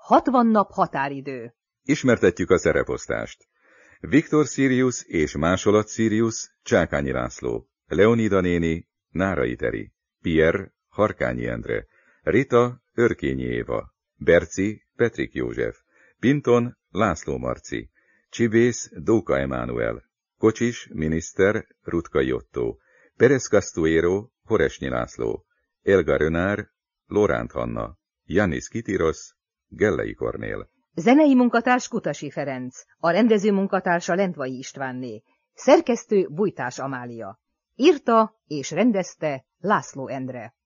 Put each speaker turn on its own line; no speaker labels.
60 nap határidő.
Ismertetjük a szereposztást. Viktor Sirius és másolat Sirius, Csákányi László, Leonida néni, Nárai Teri, Pierre, Harkányi Endre, Rita, Örkényi Éva, Berci, Petrik József, Pinton, László Marci, Csibész, Dóka Emánuel, Kocsis, miniszter, Rutkai Otto, Perez Castuero, Horesnyi László, Elga Rönár, Lóránt Hanna, Jannis Kitirosz, Gellei Kornél.
Zenei munkatárs Kutasi Ferenc, a rendező munkatársa Lendvai Istvánné, szerkesztő Bújtás Amália. Írta és rendezte László Endre.